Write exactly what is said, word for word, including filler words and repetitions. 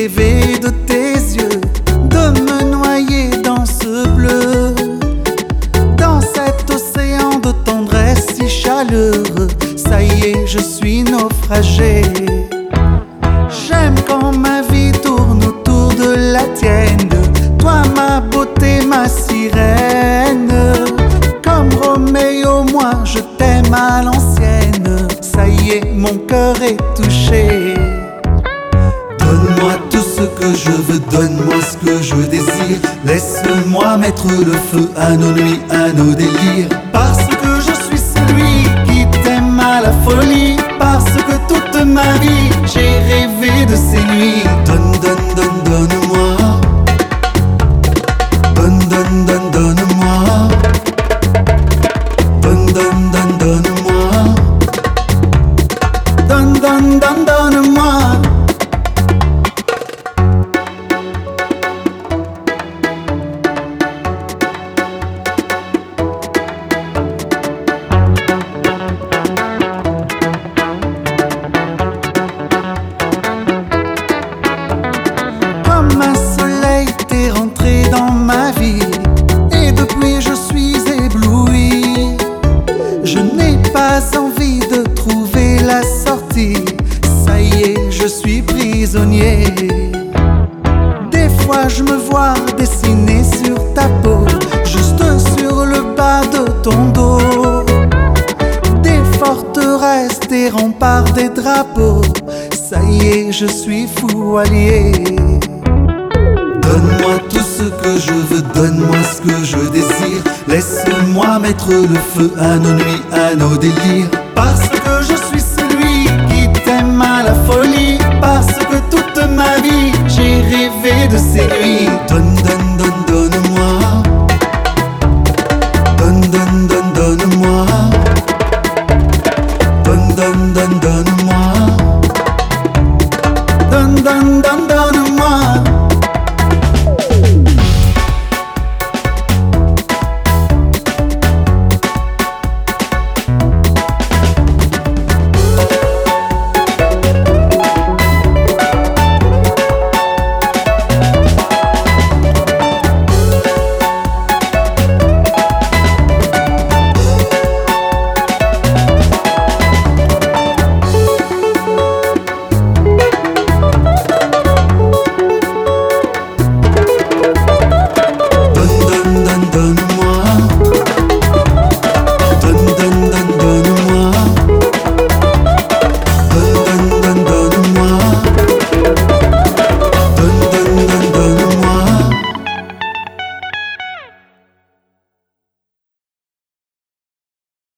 rêvé de tes yeux, de me noyer dans ce bleu, dans cet océan de tendresse si chaleureux. Ça y est, je suis naufragé. J'aime quand ma vie tourne autour de la tienne, toi ma beauté, ma sirène. Comme Roméo, moi je t'aime à l'ancienne. Ça y est, mon cœur est touché. Donne-moi tout ce que je veux, donne-moi ce que je désire. Laisse-moi mettre le feu à nos nuits, à nos délires. Parce que je suis celui qui t'aime à la folie. Parce que toute ma vie j'ai rêvé de ces nuits. Donne, donne, donne, donne-moi. Donne, donne, donne, donne-moi. Donne, donne, donne, donne-moi. Donne, donne, donne, donne-moi. Comme un soleil, t'es rentré dans ma vie, et depuis je suis ébloui. Je n'ai pas envie de trouver la sortie. Ça y est, je suis prisonnier. Des fois je me vois dessiner sur ta peau, juste sur le bas de ton dos, des forteresses, des remparts, des drapeaux. Ça y est, je suis fou allié. Donne-moi tout ce que je veux, donne-moi ce que je désire. Laisse-moi mettre le feu à nos nuits, à nos délires. Parce que